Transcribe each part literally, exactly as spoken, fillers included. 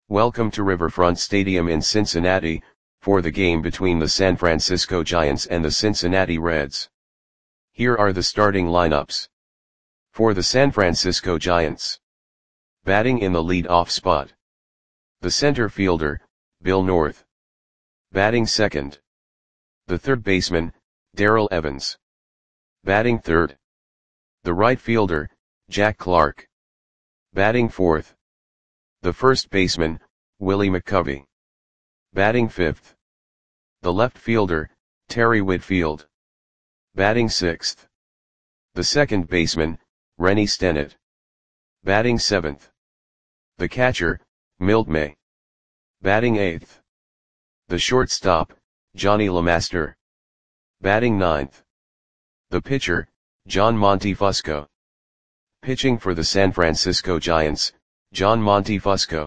Welcome to Riverfront Stadium in Cincinnati, for the game between the San Francisco Giants and the Cincinnati Reds. Here are the starting lineups. For the San Francisco Giants. Batting in the lead-off spot. The center fielder, Bill North. Batting second. The third baseman, Darrell Evans. Batting third. The right fielder, Jack Clark. Batting fourth. The first baseman, Willie McCovey. Batting fifth. The left fielder, Terry Whitfield. Batting sixth. The second baseman, Rennie Stennett. Batting seventh. The catcher, Milt May. Batting eighth. The shortstop, Johnny LeMaster. Batting ninth. The pitcher, John Montefusco. Pitching for the San Francisco Giants, John Montefusco.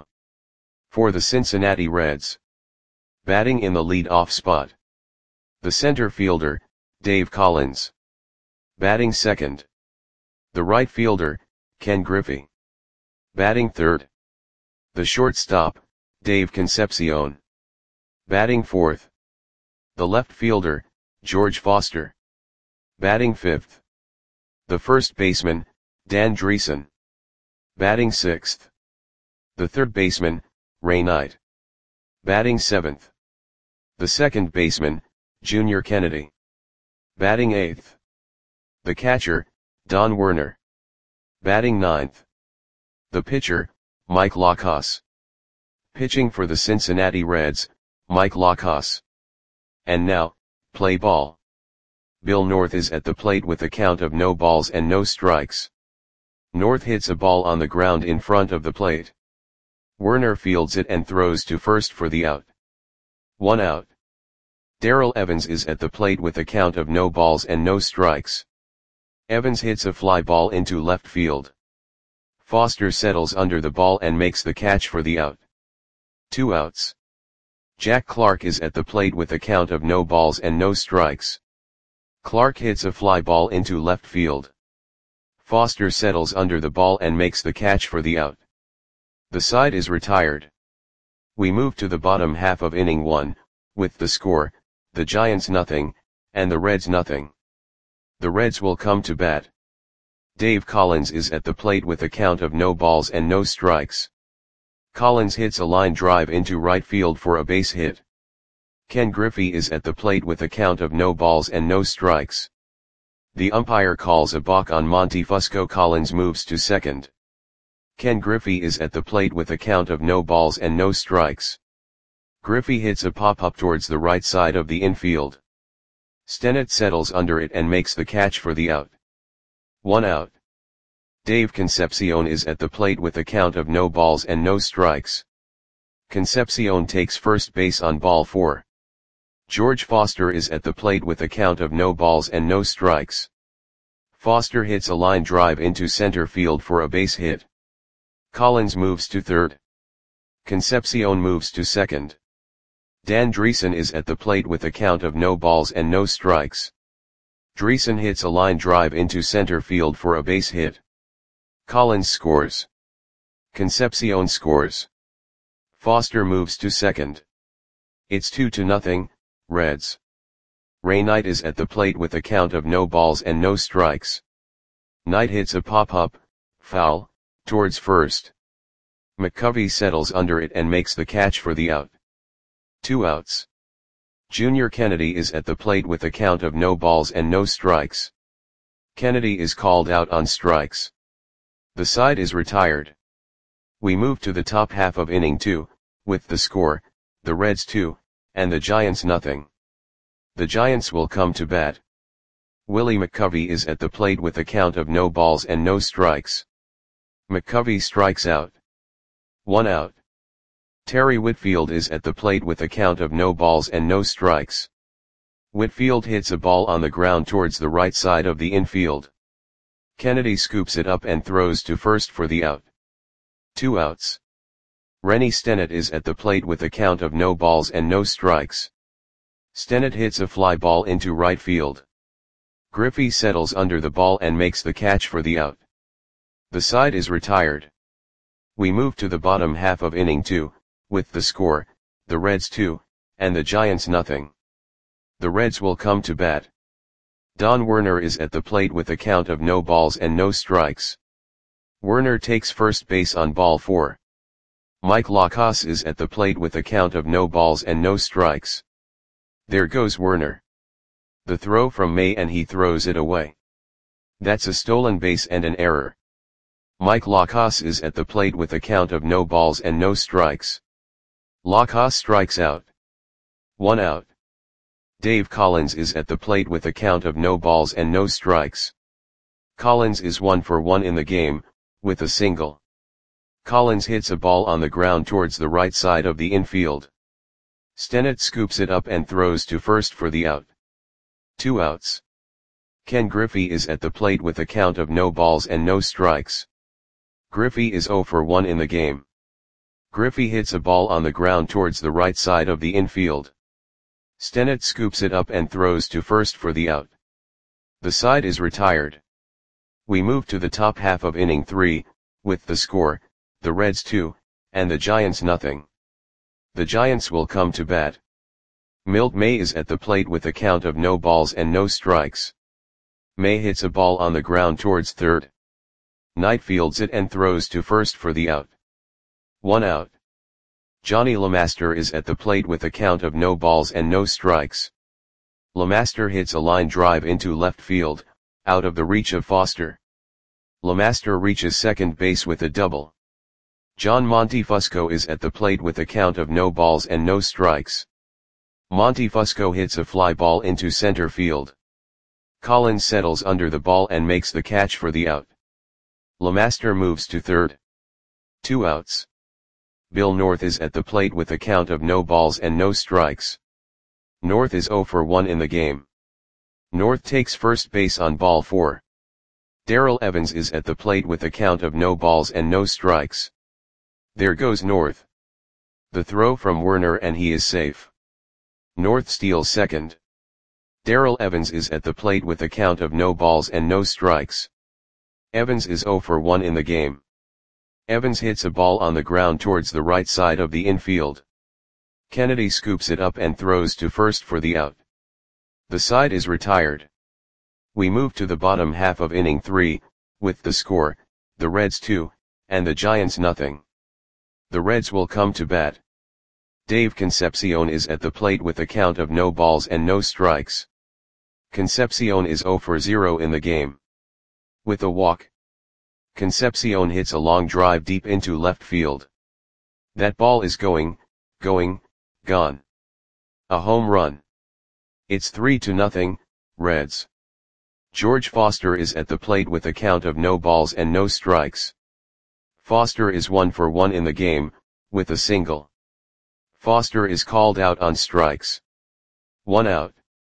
For the Cincinnati Reds. Batting in the lead-off spot. The center fielder, Dave Collins. Batting second. The right fielder, Ken Griffey. Batting third. The shortstop, Dave Concepcion. Batting fourth. The left fielder, George Foster. Batting fifth. The first baseman, Dan Dreesen. Batting sixth. The third baseman, Ray Knight. Batting seventh. The second baseman, Junior Kennedy. Batting eighth. The catcher, Don Werner. Batting ninth. The pitcher, Mike Lacos. Pitching for the Cincinnati Reds, Mike Lacos. And now, play ball. Bill North is at the plate with a count of no balls and no strikes. North hits a ball on the ground in front of the plate. Werner fields it and throws to first for the out. One out. Darrell Evans is at the plate with a count of no balls and no strikes. Evans hits a fly ball into left field. Foster settles under the ball and makes the catch for the out. Two outs. Jack Clark is at the plate with a count of no balls and no strikes. Clark hits a fly ball into left field. Foster settles under the ball and makes the catch for the out. The side is retired. We move to the bottom half of inning one, with the score, the Giants nothing, and the Reds nothing. The Reds will come to bat. Dave Collins is at the plate with a count of no balls and no strikes. Collins hits a line drive into right field for a base hit. Ken Griffey is at the plate with a count of no balls and no strikes. The umpire calls a balk on Montefusco. Collins moves to second. Ken Griffey is at the plate with a count of no balls and no strikes. Griffey hits a pop-up towards the right side of the infield. Stennett settles under it and makes the catch for the out. One out. Dave Concepcion is at the plate with a count of no balls and no strikes. Concepcion takes first base on ball four. George Foster is at the plate with a count of no balls and no strikes. Foster hits a line drive into center field for a base hit. Collins moves to third. Concepcion moves to second. Dan Dreesen is at the plate with a count of no balls and no strikes. Dreesen hits a line drive into center field for a base hit. Collins scores. Concepcion scores. Foster moves to second. It's two to nothing, Reds. Ray Knight is at the plate with a count of no balls and no strikes. Knight hits a pop-up, foul, towards first. McCovey settles under it and makes the catch for the out. Two outs. Junior Kennedy is at the plate with a count of no balls and no strikes. Kennedy is called out on strikes. The side is retired. We move to the top half of inning two, with the score, the Reds two, and the Giants nothing. The Giants will come to bat. Willie McCovey is at the plate with a count of no balls and no strikes. McCovey strikes out. One out. Terry Whitfield is at the plate with a count of no balls and no strikes. Whitfield hits a ball on the ground towards the right side of the infield. Kennedy scoops it up and throws to first for the out. Two outs. Rennie Stennett is at the plate with a count of no balls and no strikes. Stennett hits a fly ball into right field. Griffey settles under the ball and makes the catch for the out. The side is retired. We move to the bottom half of inning two, with the score, the Reds two, and the Giants nothing. The Reds will come to bat. Don Werner is at the plate with a count of no balls and no strikes. Werner takes first base on ball four. Mike Lacrosse is at the plate with a count of no balls and no strikes. There goes Werner. The throw from May and he throws it away. That's a stolen base and an error. Mike Lacrosse is at the plate with a count of no balls and no strikes. Lacrosse strikes out. One out. Dave Collins is at the plate with a count of no balls and no strikes. Collins is one for one in the game, with a single. Collins hits a ball on the ground towards the right side of the infield. Stennett scoops it up and throws to first for the out. Two outs. Ken Griffey is at the plate with a count of no balls and no strikes. Griffey is zero for one in the game. Griffey hits a ball on the ground towards the right side of the infield. Stennett scoops it up and throws to first for the out. The side is retired. We move to the top half of inning three, with the score, the Reds two, and the Giants nothing. The Giants will come to bat. Milt May is at the plate with a count of no balls and no strikes. May hits a ball on the ground towards third. Knight fields it and throws to first for the out. One out. Johnny LeMaster is at the plate with a count of no balls and no strikes. LeMaster hits a line drive into left field, out of the reach of Foster. LeMaster reaches second base with a double. John Montefusco is at the plate with a count of no balls and no strikes. Montefusco hits a fly ball into center field. Collins settles under the ball and makes the catch for the out. LeMaster moves to third. Two outs. Bill North is at the plate with a count of no balls and no strikes. North is zero for one in the game. North takes first base on ball four. Darrell Evans is at the plate with a count of no balls and no strikes. There goes North. The throw from Werner and he is safe. North steals second. Darrell Evans is at the plate with a count of no balls and no strikes. Evans is zero for one in the game. Evans hits a ball on the ground towards the right side of the infield. Kennedy scoops it up and throws to first for the out. The side is retired. We move to the bottom half of inning three, with the score, the Reds two, and the Giants nothing. The Reds will come to bat. Dave Concepcion is at the plate with a count of no balls and no strikes. Concepcion is zero for zero in the game. With a walk, Concepcion hits a long drive deep into left field. That ball is going, going, gone. A home run. It's three to nothing, Reds. George Foster is at the plate with a count of no balls and no strikes. Foster is one for one in the game, with a single. Foster is called out on strikes. One out.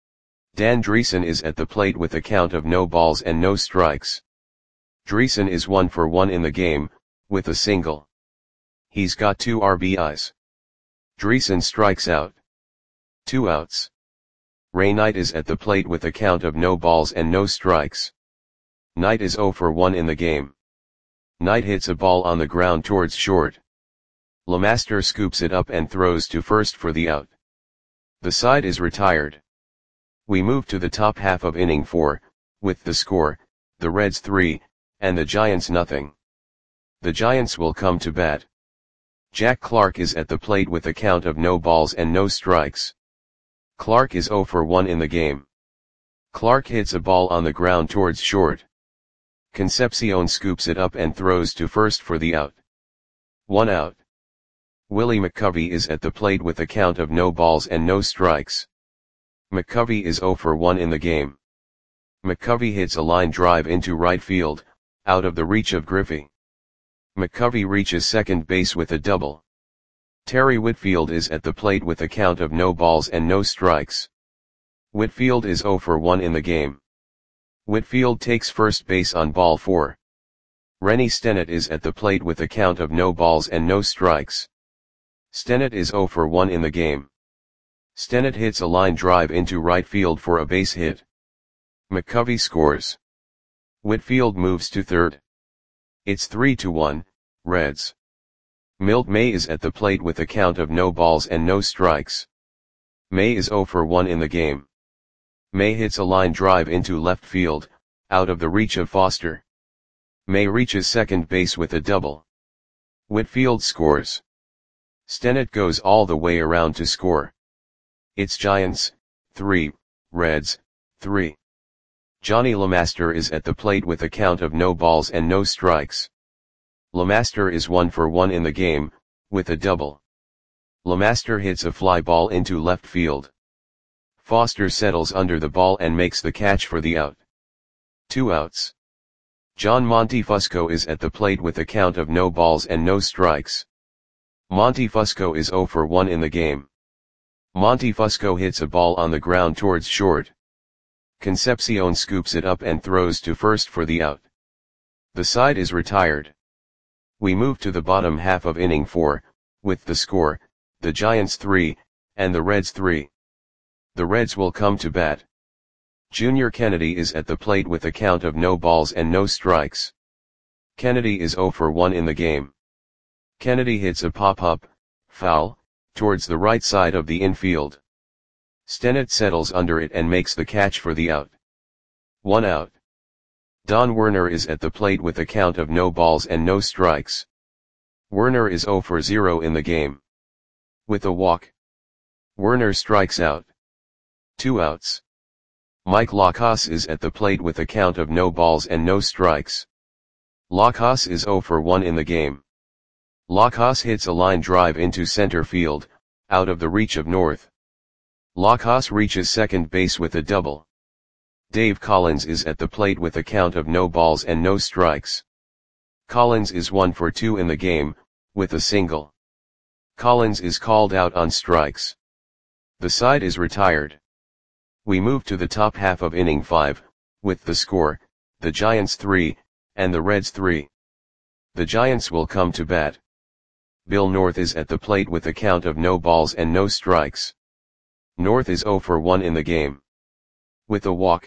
Dan Dreesen is at the plate with a count of no balls and no strikes. Dreesen is one for one in the game, with a single. He's got two R B Is. Dreesen strikes out. Two outs. Ray Knight is at the plate with a count of no balls and no strikes. Knight is zero for one in the game. Knight hits a ball on the ground towards short. LeMaster scoops it up and throws to first for the out. The side is retired. We move to the top half of inning four, with the score, the Reds three, and the Giants nothing. The Giants will come to bat. Jack Clark is at the plate with a count of no balls and no strikes. Clark is zero for one in the game. Clark hits a ball on the ground towards short. Concepcion scoops it up and throws to first for the out. One out. Willie McCovey is at the plate with a count of no balls and no strikes. McCovey is zero for one in the game. McCovey hits a line drive into right field, out of the reach of Griffey. McCovey reaches second base with a double. Terry Whitfield is at the plate with a count of no balls and no strikes. Whitfield is zero for one in the game. Whitfield takes first base on ball four. Rennie Stennett is at the plate with a count of no balls and no strikes. Stennett is zero for one in the game. Stennett hits a line drive into right field for a base hit. McCovey scores. Whitfield moves to third. It's three to one, Reds. Milt May is at the plate with a count of no balls and no strikes. May is zero for one in the game. May hits a line drive into left field, out of the reach of Foster. May reaches second base with a double. Whitfield scores. Stennett goes all the way around to score. It's Giants, three, Reds, three. Johnny LeMaster is at the plate with a count of no balls and no strikes. LeMaster is one for one in the game, with a double. LeMaster hits a fly ball into left field. Foster settles under the ball and makes the catch for the out. Two outs. John Montefusco is at the plate with a count of no balls and no strikes. Montefusco is zero for one in the game. Montefusco hits a ball on the ground towards short. Concepcion scoops it up and throws to first for the out. The side is retired. We move to the bottom half of inning four, with the score, the Giants three, and the Reds three. The Reds will come to bat. Junior Kennedy is at the plate with a count of no balls and no strikes. Kennedy is zero for one in the game. Kennedy hits a pop-up, foul, towards the right side of the infield. Stennett settles under it and makes the catch for the out. One out. Don Werner is at the plate with a count of no balls and no strikes. Werner is zero for zero in the game. With a walk. Werner strikes out. Two outs. Mike Lacrosse is at the plate with a count of no balls and no strikes. Lacrosse is zero for one in the game. Lacrosse hits a line drive into center field, out of the reach of North. Lacrosse reaches second base with a double. Dave Collins is at the plate with a count of no balls and no strikes. Collins is one for two in the game, with a single. Collins is called out on strikes. The side is retired. We move to the top half of inning five, with the score, the Giants three, and the Reds three. The Giants will come to bat. Bill North is at the plate with a count of no balls and no strikes. North is zero for one in the game. With a walk.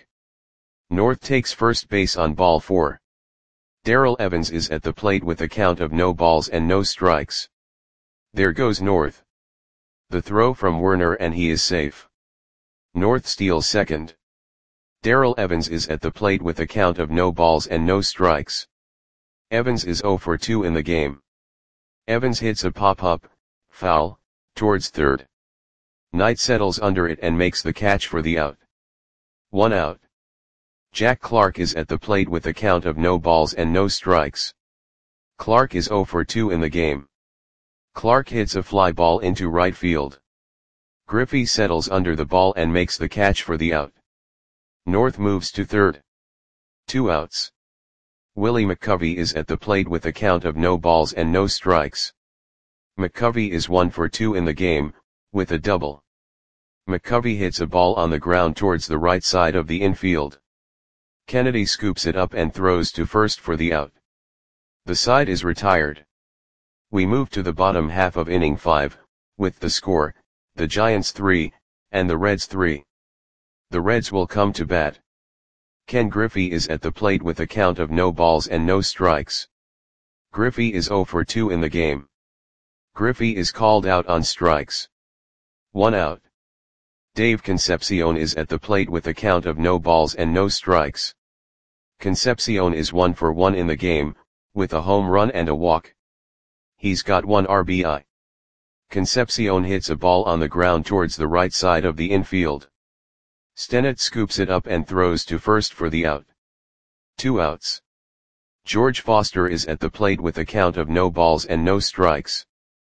North takes first base on ball four. Darrell Evans is at the plate with a count of no balls and no strikes. There goes North. The throw from Werner and he is safe. North steals second. Darrell Evans is at the plate with a count of no balls and no strikes. Evans is zero for two in the game. Evans hits a pop-up, foul, towards third. Knight settles under it and makes the catch for the out. One out. Jack Clark is at the plate with a count of no balls and no strikes. Clark is zero for two in the game. Clark hits a fly ball into right field. Griffey settles under the ball and makes the catch for the out. North moves to third. Two outs. Willie McCovey is at the plate with a count of no balls and no strikes. McCovey is one for two in the game, with a double. McCovey hits a ball on the ground towards the right side of the infield. Kennedy scoops it up and throws to first for the out. The side is retired. We move to the bottom half of inning five, with the score, the Giants three, and the Reds three. The Reds will come to bat. Ken Griffey is at the plate with a count of no balls and no strikes. Griffey is zero for two in the game. Griffey is called out on strikes. One out. Dave Concepcion is at the plate with a count of no balls and no strikes. Concepcion is one for one in the game, with a home run and a walk. He's got one R B I. Concepcion hits a ball on the ground towards the right side of the infield. Stennett scoops it up and throws to first for the out. Two outs. George Foster is at the plate with a count of no balls and no strikes.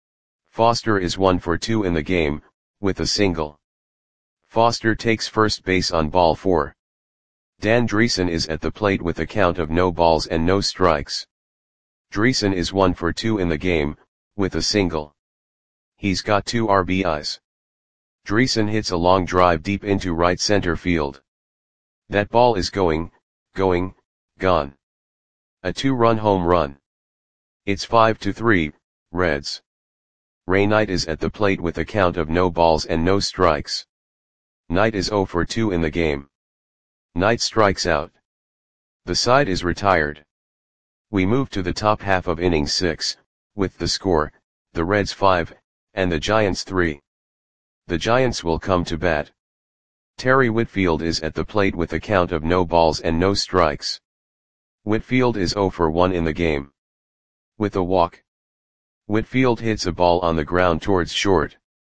Foster is one for two in the game, with a single. Foster takes first base on ball four. Dan Dreesen is at the plate with a count of no balls and no strikes. Dreesen is one for two in the game, with a single. He's got two R B Is. Dreesen hits a long drive deep into right center field. That ball is going, going, gone. A two-run home run. It's five to three, Reds. Ray Knight is at the plate with a count of no balls and no strikes. Knight is zero for two in the game. Knight strikes out. The side is retired. We move to the top half of inning six, with the score, the Reds five, and the Giants three. The Giants will come to bat. Terry Whitfield is at the plate with a count of no balls and no strikes. Whitfield is zero for one in the game. With a walk. Whitfield hits a ball on the ground towards short.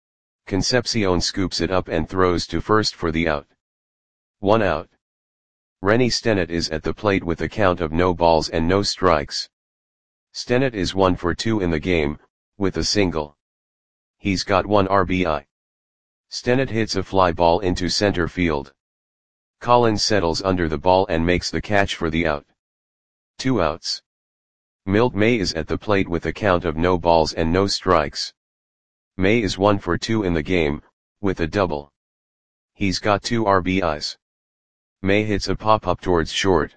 Concepcion scoops it up and throws to first for the out. One out. Rennie Stennett is at the plate with a count of no balls and no strikes. Stennett is one for two in the game, with a single. He's got one R B I. Stennett hits a fly ball into center field. Collins settles under the ball and makes the catch for the out. Two outs. Milt May is at the plate with a count of no balls and no strikes. May is one for two in the game, with a double. He's got two R B Is. May hits a pop-up towards short.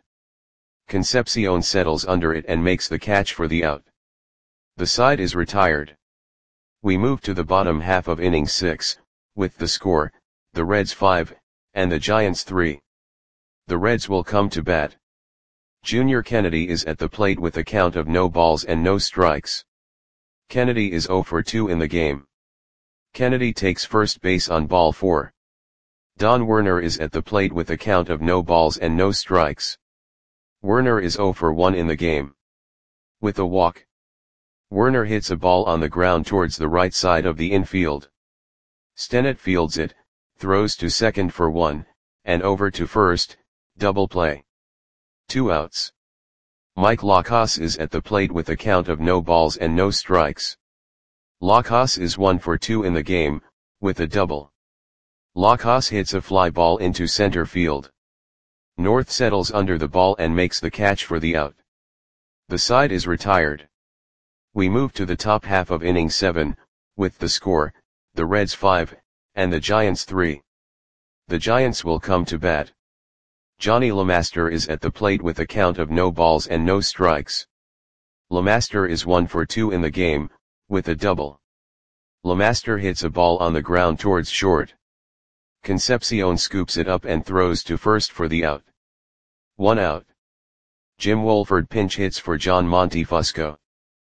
Concepcion settles under it and makes the catch for the out. The side is retired. We move to the bottom half of inning six, with the score, the Reds five, and the Giants three. The Reds will come to bat. Junior Kennedy is at the plate with a count of no balls and no strikes. Kennedy is zero for two in the game. Kennedy takes first base on ball four. Don Werner is at the plate with a count of no balls and no strikes. Werner is zero for one in the game. With a walk. Werner hits a ball on the ground towards the right side of the infield. Stennett fields it, throws to second for one, and over to first, double play. Two outs. Mike Lacrosse is at the plate with a count of no balls and no strikes. Lacrosse is one for two in the game, with a double. Lacrosse hits a fly ball into center field. North settles under the ball and makes the catch for the out. The side is retired. We move to the top half of inning seven, with the score, the Reds five, and the Giants three. The Giants will come to bat. Johnny LeMaster is at the plate with a count of no balls and no strikes. LeMaster is one for two in the game, with a double. LeMaster hits a ball on the ground towards short. Concepcion scoops it up and throws to first for the out. One out. Jim Wolford pinch hits for John Montefusco.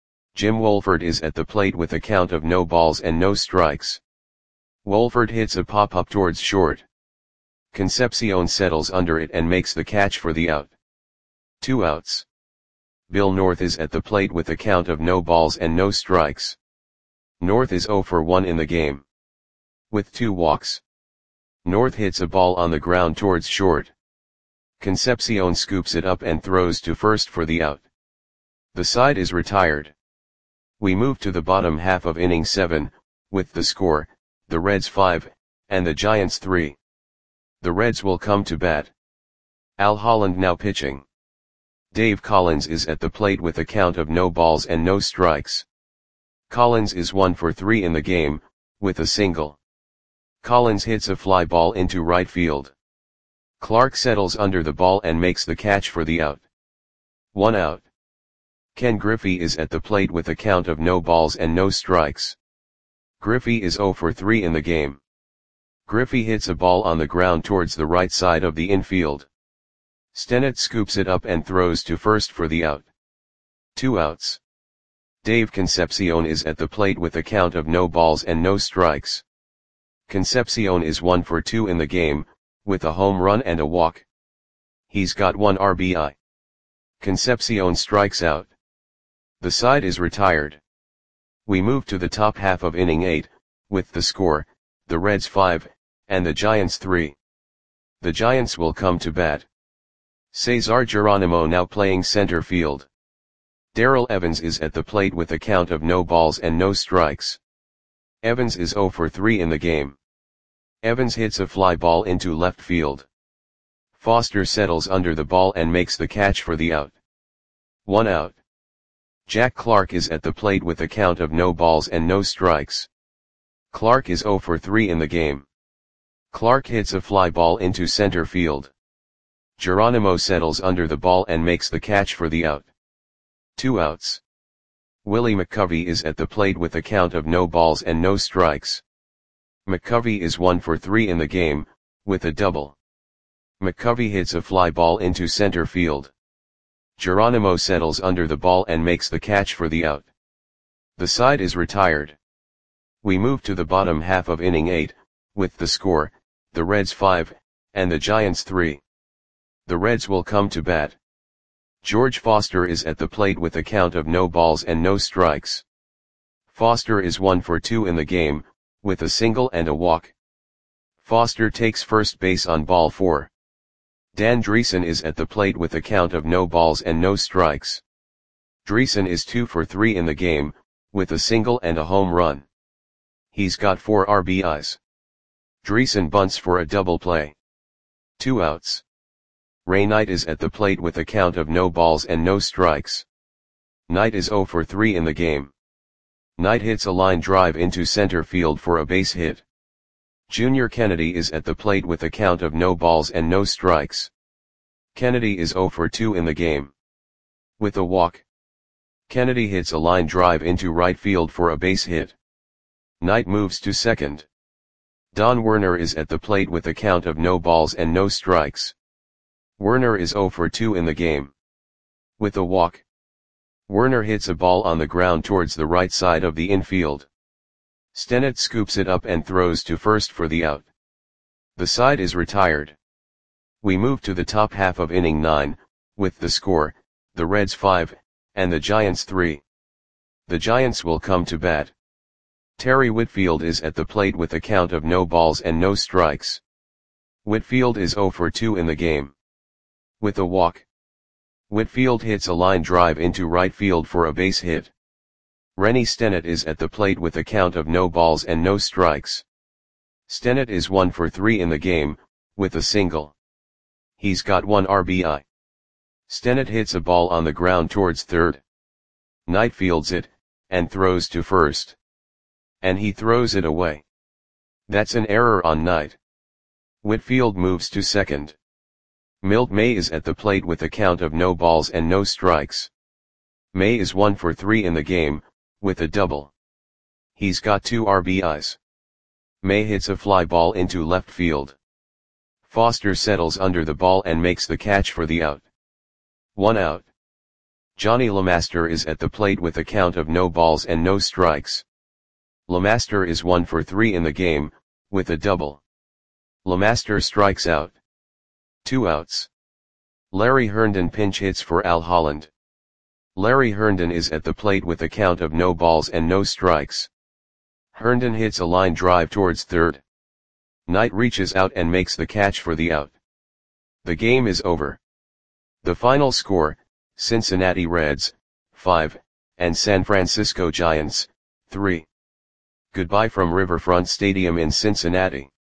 Jim Wolford is at the plate with a count of no balls and no strikes. Wolford hits a pop-up towards short. Concepcion settles under it and makes the catch for the out. Two outs. Bill North is at the plate with a count of no balls and no strikes. North is zero for one in the game. With two walks. North hits a ball on the ground towards short. Concepcion scoops it up and throws to first for the out. The side is retired. We move to the bottom half of inning seven, with the score, the Reds five, and the Giants three. The Reds will come to bat. Al Holland now pitching. Dave Collins is at the plate with a count of no balls and no strikes. Collins is one for three in the game, with a single. Collins hits a fly ball into right field. Clark settles under the ball and makes the catch for the out. One out. Ken Griffey is at the plate with a count of no balls and no strikes. Griffey is zero for three in the game. Griffey hits a ball on the ground towards the right side of the infield. Stennett scoops it up and throws to first for the out. Two outs. Dave Concepcion is at the plate with a count of no balls and no strikes. Concepcion is one for two in the game, with a home run and a walk. He's got one R B I. Concepcion strikes out. The side is retired. We move to the top half of inning eight, with the score, the Reds five, and the Giants three. The Giants will come to bat. Cesar Geronimo now playing center field. Darrell Evans is at the plate with a count of no balls and no strikes. Evans is zero for three in the game. Evans hits a fly ball into left field. Foster settles under the ball and makes the catch for the out. One out. Jack Clark is at the plate with a count of no balls and no strikes. Clark is zero for three in the game. Clark hits a fly ball into center field. Geronimo settles under the ball and makes the catch for the out. Two outs. Willie McCovey is at the plate with a count of no balls and no strikes. McCovey is one for three in the game, with a double. McCovey hits a fly ball into center field. Geronimo settles under the ball and makes the catch for the out. The side is retired. We move to the bottom half of inning eight, with the score, the Reds five, and the Giants three. The Reds will come to bat. George Foster is at the plate with a count of no balls and no strikes. Foster is one for two in the game, with a single and a walk. Foster takes first base on ball four. Dan Dreesen is at the plate with a count of no balls and no strikes. Dreesen is two for three in the game, with a single and a home run. He's got four R B Is. Dreesen bunts for a double play. Two outs. Ray Knight is at the plate with a count of no balls and no strikes. Knight is zero for three in the game. Knight hits a line drive into center field for a base hit. Junior Kennedy is at the plate with a count of no balls and no strikes. Kennedy is zero for two in the game. With a walk. Kennedy hits a line drive into right field for a base hit. Knight moves to second. Don Werner is at the plate with a count of no balls and no strikes. Werner is zero for two in the game. With a walk. Werner hits a ball on the ground towards the right side of the infield. Stennett scoops it up and throws to first for the out. The side is retired. We move to the top half of inning nine, with the score, the Reds five, and the Giants three. The Giants will come to bat. Terry Whitfield is at the plate with a count of no balls and no strikes. Whitfield is zero for two in the game. With a walk. Whitfield hits a line drive into right field for a base hit. Rennie Stennett is at the plate with a count of no balls and no strikes. Stennett is one for three in the game, with a single. He's got one R B I. Stennett hits a ball on the ground towards third. Knight fields it, and throws to first. And he throws it away. That's an error on Knight. Whitfield moves to second. Milt May is at the plate with a count of no balls and no strikes. May is one for three in the game, with a double. He's got two R B Is. May hits a fly ball into left field. Foster settles under the ball and makes the catch for the out. One out. Johnny LeMaster is at the plate with a count of no balls and no strikes. LeMaster is one for three in the game, with a double. LeMaster strikes out. Two outs. Larry Herndon pinch hits for Al Holland. Larry Herndon is at the plate with a count of no balls and no strikes. Herndon hits a line drive towards third. Knight reaches out and makes the catch for the out. The game is over. The final score, Cincinnati Reds, five, and San Francisco Giants, three. Goodbye from Riverfront Stadium in Cincinnati.